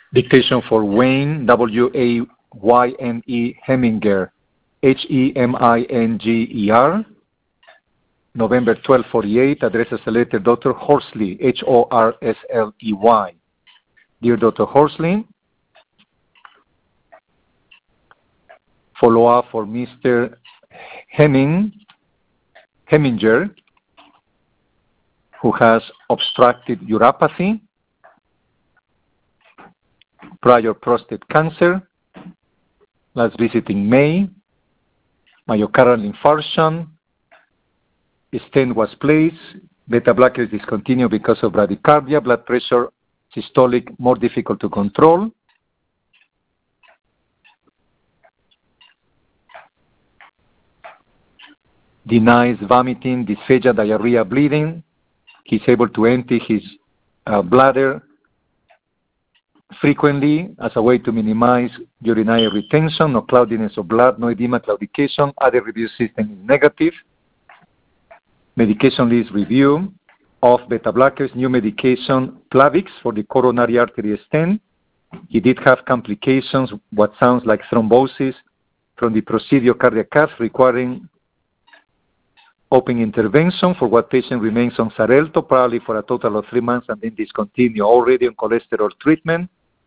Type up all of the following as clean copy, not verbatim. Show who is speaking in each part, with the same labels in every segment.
Speaker 1: Dictation for Wayne, W-A-Y-N-E, Heminger, H-E-M-I-N-G-E-R. November 1248, addresses a letter Dr. Horsley, H-O-R-S-L-E-Y. Dear Dr. Horsley, follow-up for Mr. Heminger, who has obstructed uropathy, prior prostate cancer, last visit in May, myocardial infarction, stent was placed, beta blocker is discontinued because of bradycardia, blood pressure systolic more difficult to control. Denies vomiting, dysphagia, diarrhea, bleeding. He's able to empty his bladder frequently as a way to minimize urinary retention, no cloudiness of blood, no edema, claudication. Other review system is negative. Medication list review of beta blockers, new medication, Plavix for the coronary artery stent. He did have complications, what sounds like thrombosis from the procedure cardiac cath requiring open intervention, for what patient remains on Xarelto, probably for a total of 3 months and then discontinue, already on cholesterol treatment.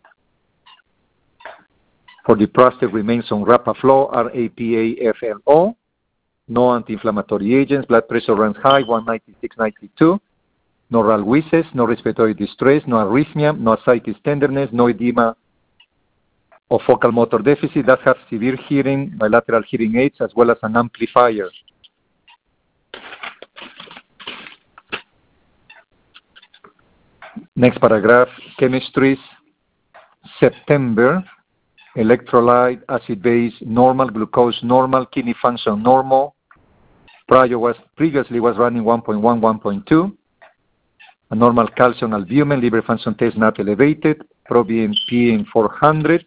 Speaker 1: For the prostate remains on Rapaflo, R-A-P-A-F-L-O. No anti-inflammatory agents. Blood pressure runs high, 196/92. No ralwises, no respiratory distress, no arrhythmia, no ascites tenderness, no edema or focal motor deficit. That has severe hearing, bilateral hearing aids, as well as an amplifier. Next paragraph, chemistries, September, electrolyte, acid base, normal, glucose, normal, kidney function, normal. Previously was running 1.1, 1.2. A normal calcium albumin, liver function test not elevated, proBNP in 400.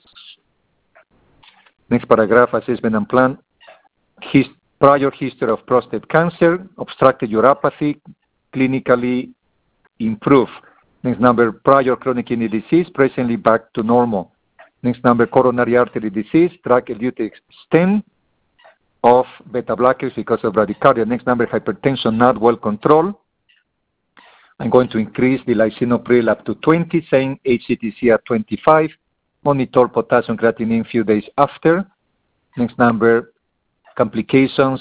Speaker 1: Next paragraph, assessment and plan. His prior history of prostate cancer, obstructed uropathy, clinically improved. Next number, prior chronic kidney disease, presently back to normal. Next number, coronary artery disease, drug-eluted stent of beta blockers because of bradycardia. Next number, hypertension not well controlled. I'm going to increase the lisinopril up to 20, saying HCTC at 25. Monitor potassium creatinine few days after. Next number, complications,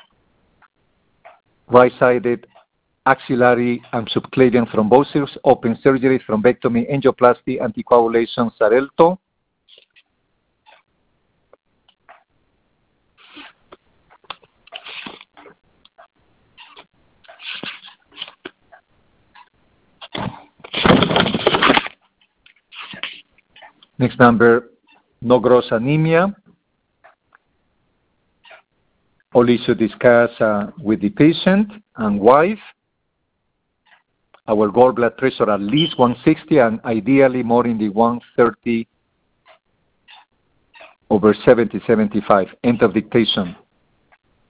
Speaker 1: right-sided axillary and subclavian thrombosis, open surgery, thrombectomy, angioplasty, anticoagulation, Xarelto. Next number, no gross anemia. All issue discussed with the patient and wife. Our goal blood pressure at least 160 and ideally more in the 130/70, 75. End of dictation.